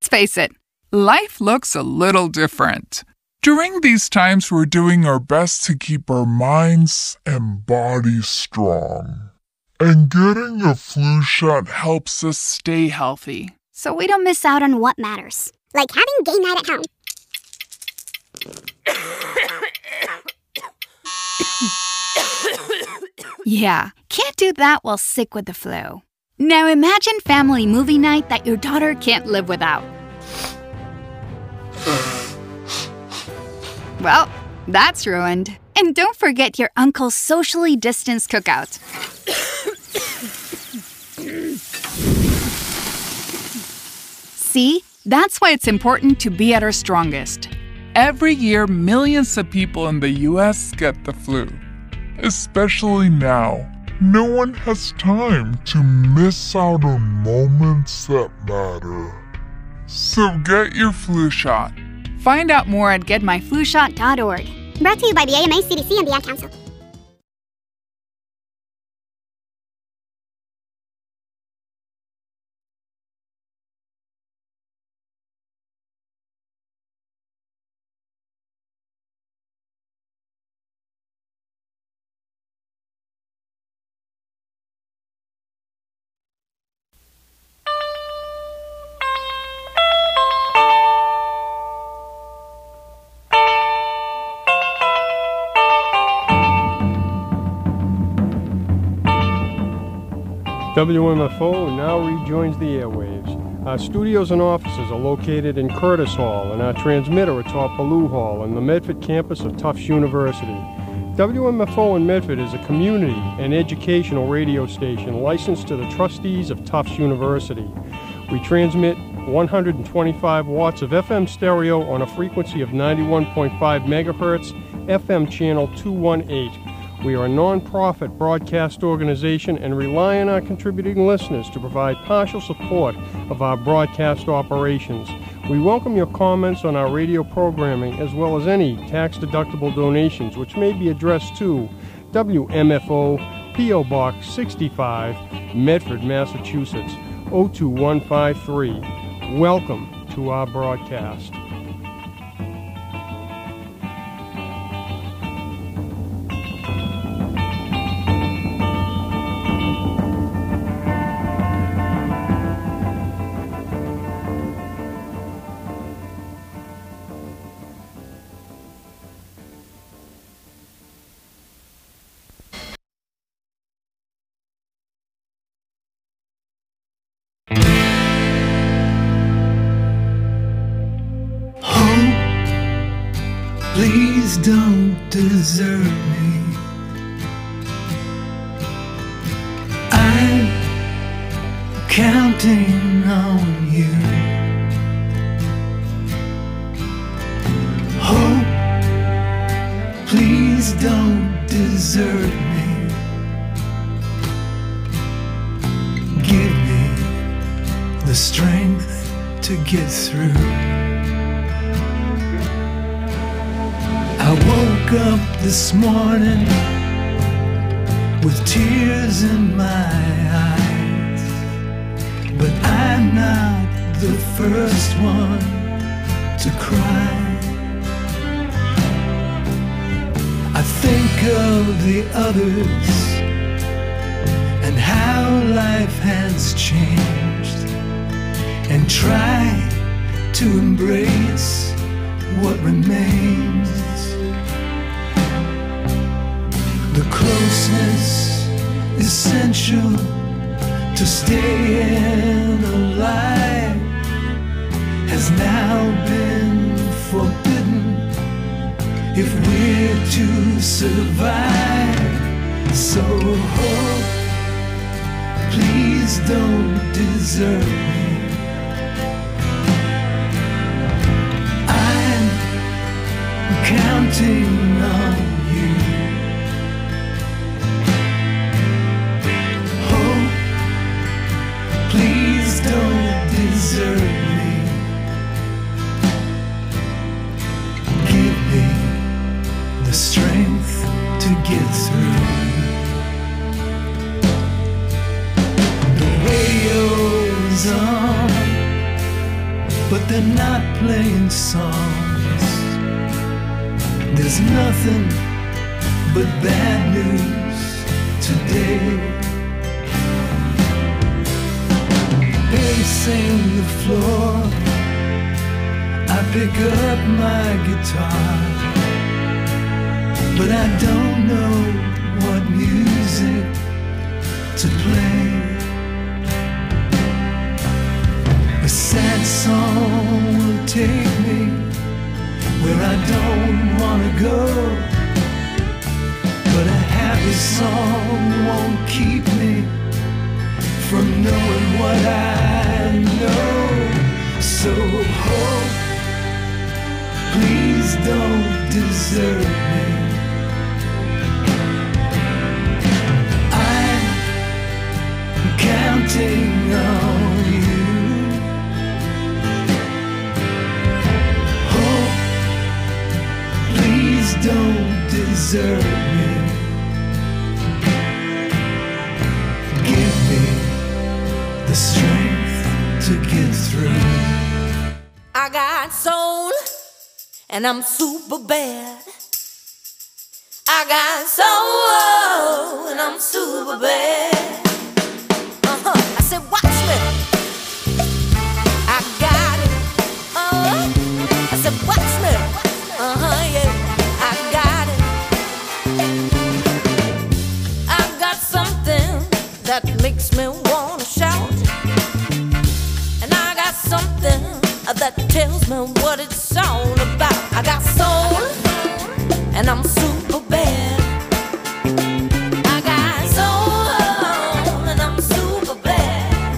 Let's face it, life looks a little different. During these times, we're doing our best to keep our minds and bodies strong. And getting a flu shot helps us stay healthy, so we don't miss out on what matters. Like having game night at home. Yeah, can't do that while sick with the flu. Now imagine family movie night that your daughter can't live without. Well, that's ruined. And don't forget your uncle's socially distanced cookout. See? That's why it's important to be at our strongest. Every year, millions of people in the U.S. get the flu. Especially now, no one has time to miss out on moments that matter. So get your flu shot. Find out more at getmyflushot.org. Brought to you by the AMA, CDC, and the Ad Council. WMFO now rejoins the airwaves. Our studios and offices are located in Curtis Hall and our transmitter atop Ballou Hall on the Medford campus of Tufts University. WMFO in Medford is a community and educational radio station licensed to the trustees of Tufts University. We transmit 125 watts of FM stereo on a frequency of 91.5 megahertz, FM channel 218. We are a non-profit broadcast organization and rely on our contributing listeners to provide partial support of our broadcast operations. We welcome your comments on our radio programming as well as any tax-deductible donations which may be addressed to WMFO, P.O. Box 65, Medford, Massachusetts, 02153. Welcome to our broadcast. Please don't desert me. I'm counting on you. Hope, please don't desert me. Give me the strength to get through. I woke up this morning with tears in my eyes, but I'm not the first one to cry. I think of the others and how life has changed, and try to embrace what remains. The closeness essential to staying alive has now been forbidden if we're to survive. So hope, please don't desert me. I'm counting on you. Hope, please don't desert me. Give me the strength to get through. The radio's on, but they're not playing songs. There's nothing but bad news today. Pacing the floor, I pick up my guitar, but I don't know what music to play. A sad song will take me where I don't want to go, but a happy song won't keep me from knowing what I know. So hope, please don't desert me. I'm counting on you. Hope, please don't desert me. Give me the strength to get through. I got soul, and I'm super bad. I got soul, and I'm super bad. I said, watch me. I got it. I said, watch me. Yeah, I got it. I got something that makes me wanna shout, and I got something that tells me what it's all about. I got soul, and I'm super bad. I got soul, and I'm super bad.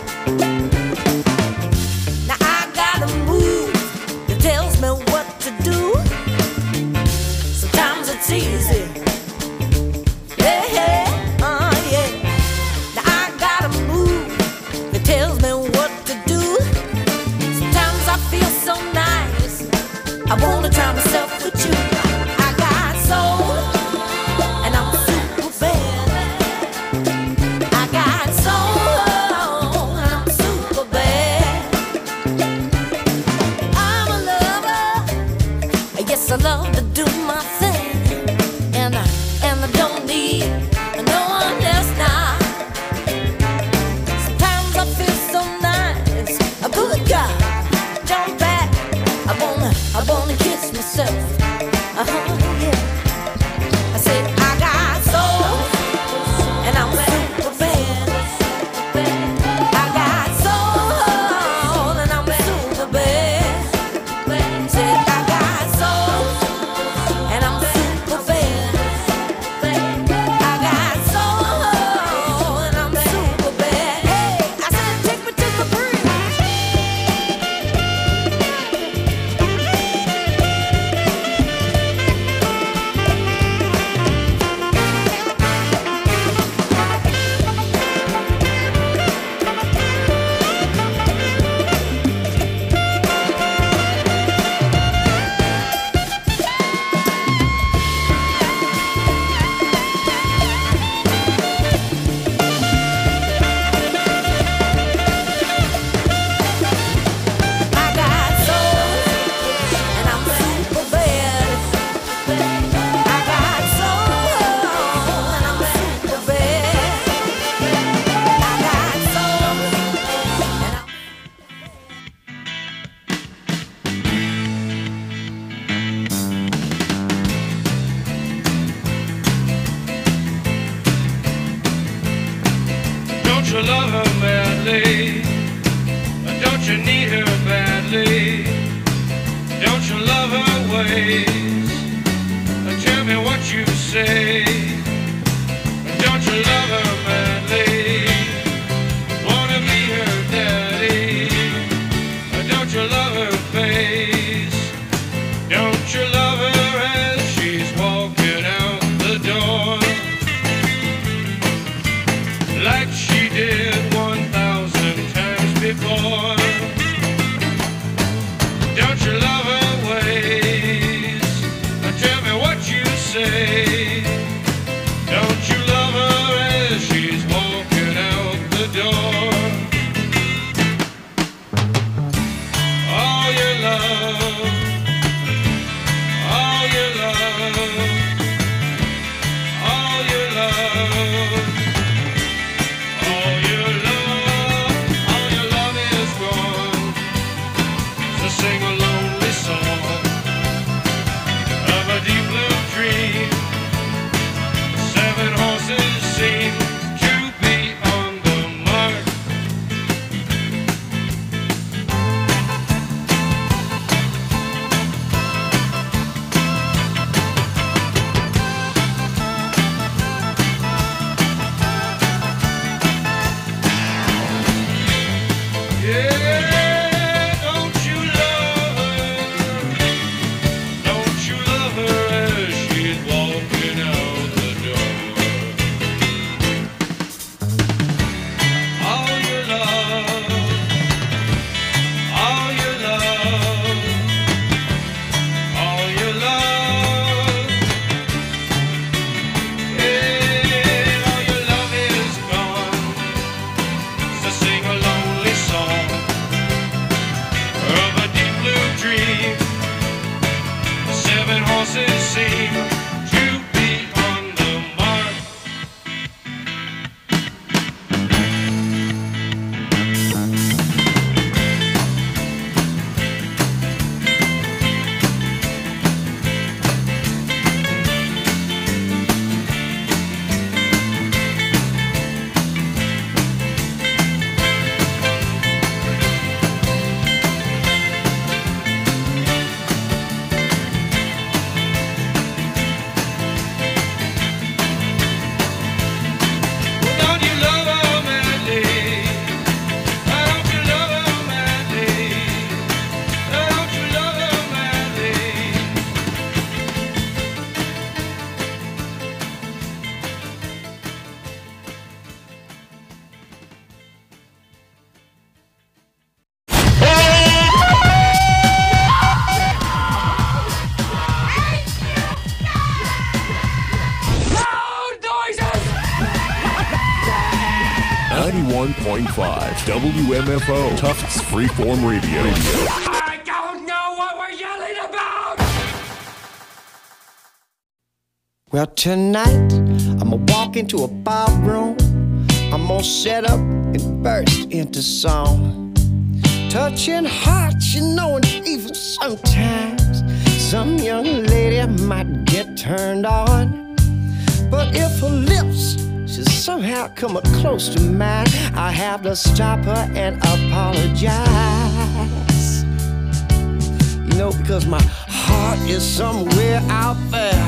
Now I got a move that tells me what to do. Sometimes it's easy. Yeah, yeah. Now I got a move that tells me what to do. I feel so nice, I wanna try myself with you. I got soul, and I'm super bad. I got soul, and I'm super bad. I'm a lover, yes, I love to do my thing, and I don't need no one else now. Sometimes I feel so nice, a good guy. Jump back, I wanna kiss myself. Yeah. I said I got soul, and I'm super bad. I got soul, and I'm super bad. Said I got soul, and I'm super bad. I got soul, and I'm super bad. Hey, I said take me to the bridge. Don't you love her madly? Don't you need her badly? Don't you love her ways? Tell me what you say. Don't you love her madly? Wanna be her daddy? Don't you love her face? Don't you love her as she's walking out the door? Like she did 1,000 times before. Don't you love her ways? Tell me what you say. Don't you love her as she's walking out the door? faces seem to be on the mark. Don't you love her madly? Don't you love her madly? Don't you love her madly? Loud noises! 91.5 WMFO Tufts Freeform Radio. I don't know what we're yelling about! Well, tonight I'm gonna walk into a bar room. I'm gonna set up and burst into song. Touching hearts, you know, and even sometimes some young lady might get turned on. But if her lips should somehow come up close to mine, I have to stop her and apologize. You know, because my heart is somewhere out there.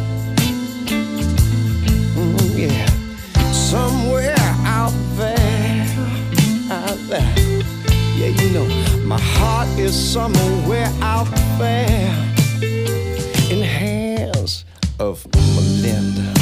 Yeah, somewhere out there, out there. Yeah, you know, my heart is somewhere out there in the hands of Melinda.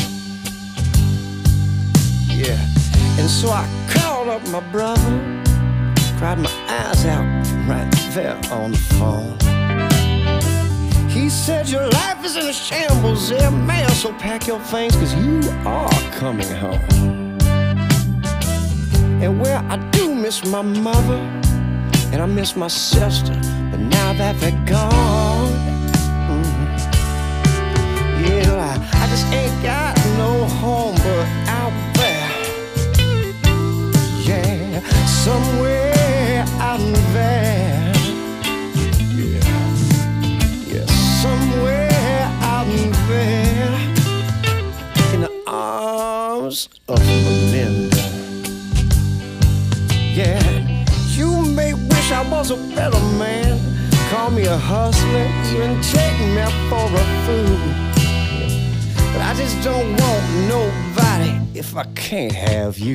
Yeah, and so I called up my brother, cried my eyes out right there on the phone. He said, your life is in a shambles there, man, so pack your things, cause you are coming home. And well, I do miss my mother, and I miss my sister, but now that they're gone, yeah, I just ain't got no home but out there. Yeah, somewhere out there. Yeah, somewhere out there in the arms of Melinda. Yeah, you may wish I was a better man, call me a hustler, even take me for a fool. But I just don't want nobody if I can't have you.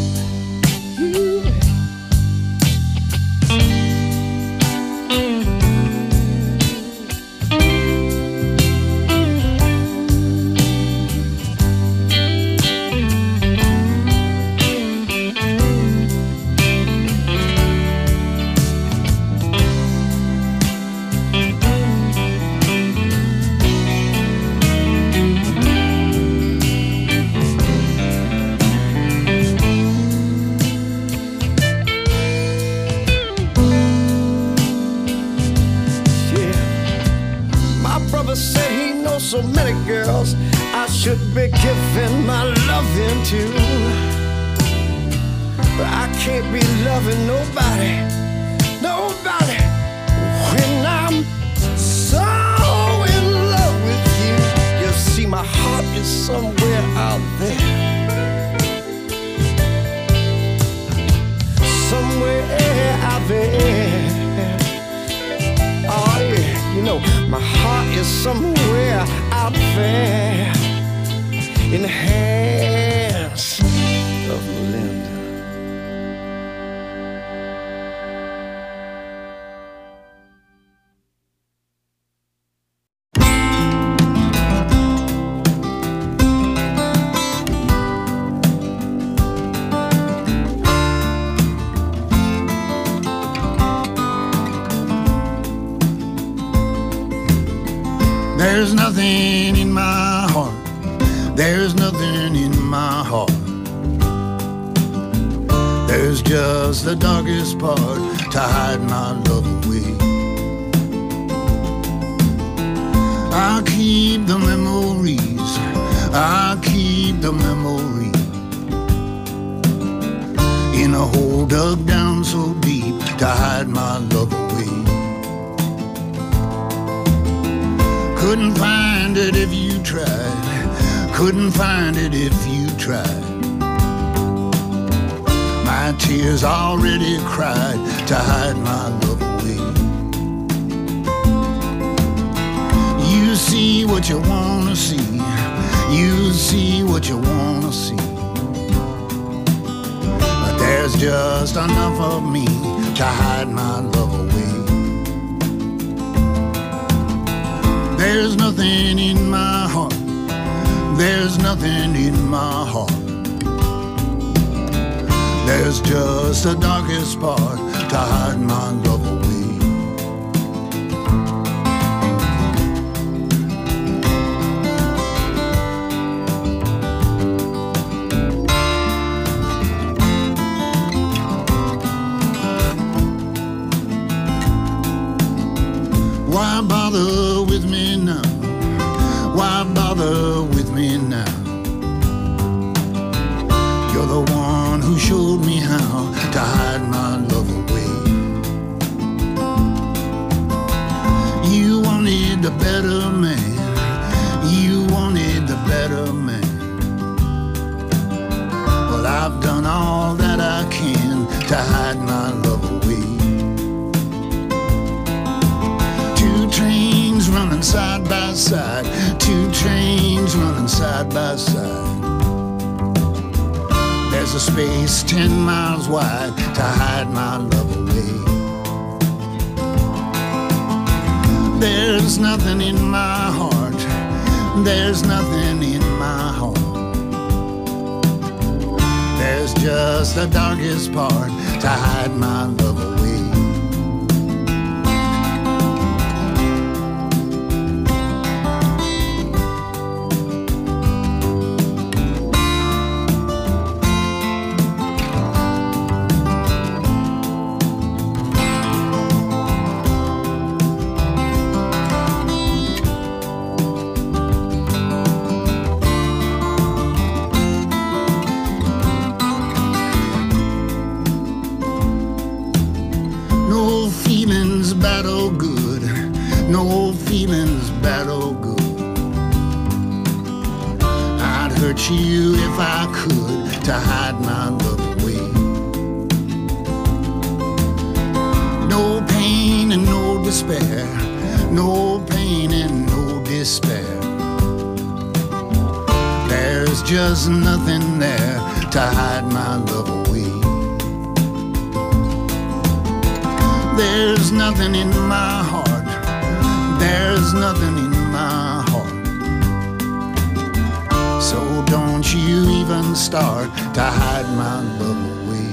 So many girls I should be giving my loving to, but I can't be loving nobody, nobody when I'm so in love with you. You see, my heart is somewhere out there, somewhere out there. Oh yeah, you know, my heart is somewhere out there in the hands of Melinda. There's nothing in my heart. There's nothing in my heart. There's just the darkest part to hide my love away. I keep keep the memories. I keep the memories in a hole dug down so deep to hide my love away. Couldn't find it if you tried. Couldn't find it if you tried. My tears already cried to hide my love away. You see what you wanna see. You see what you wanna see. But there's just enough of me to hide my love away. There's nothing in my heart. There's nothing in my heart. There's just the darkest part to hide my love away. Why bother with me now? Why bother with me now? You're the one who showed me how to hide my love away. You wanted the better man. You wanted the better man. Well, I've done all that I can to hide my love away. Two trains running side by side. Two trains running side by side. There's a space 10 miles wide to hide my love away. There's nothing in my heart. There's nothing in my heart. There's just the darkest part to hide my love away. You if I could to hide my love away. No pain and no despair. No pain and no despair. There's just nothing there to hide my love away. There's nothing in my heart. There's nothing in my heart. So don't you even start to hide my love away.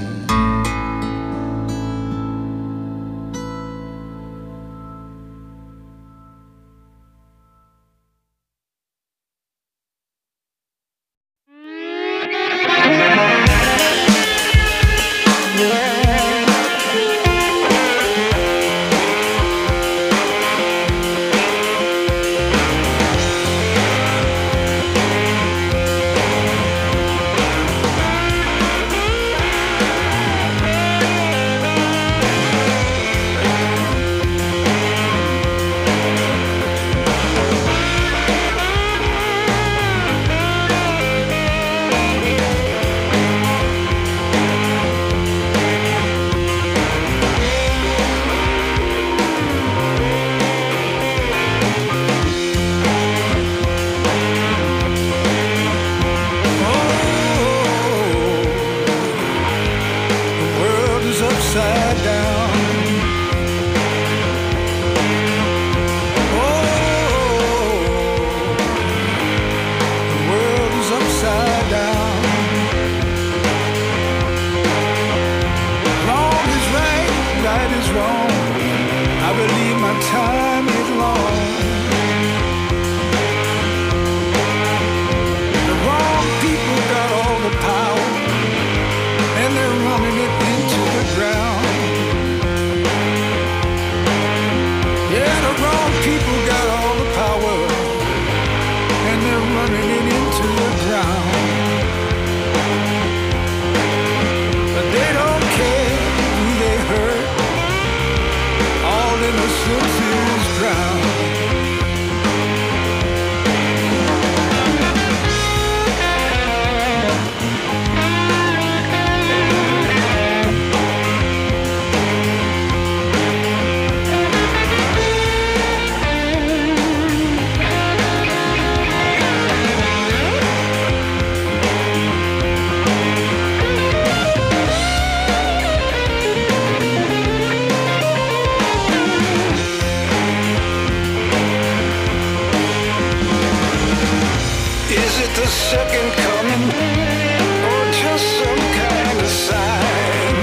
second coming or just some kind of sign?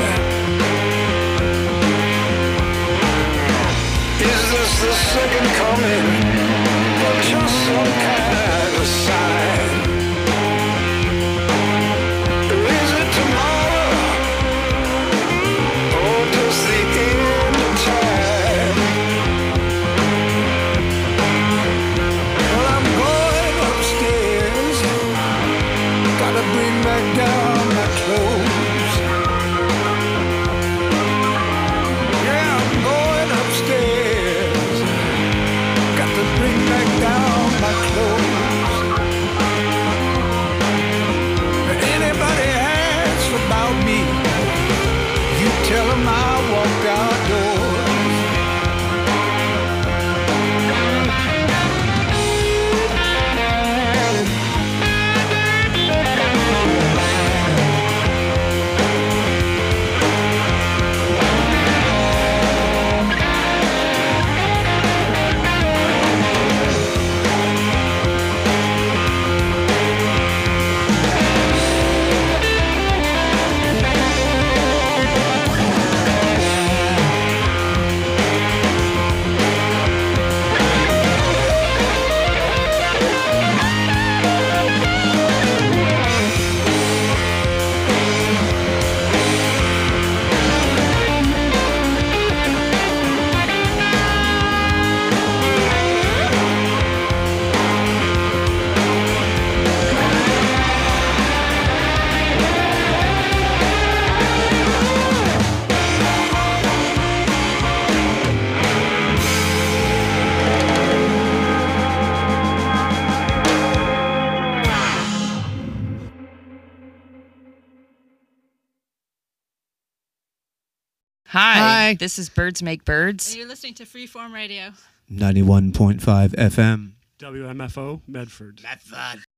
Is this the second coming or just some kind of sign? Is it tomorrow or just the end of time? Well, I'm going upstairs, gotta bring back down my clothes. Yeah, I'm going upstairs, got to bring back down my clothes. If anybody asks about me, you tell them I walked outdoors. Hi, this is Birds Make Birds. And you're listening to Freeform Radio. 91.5 FM. WMFO, Medford.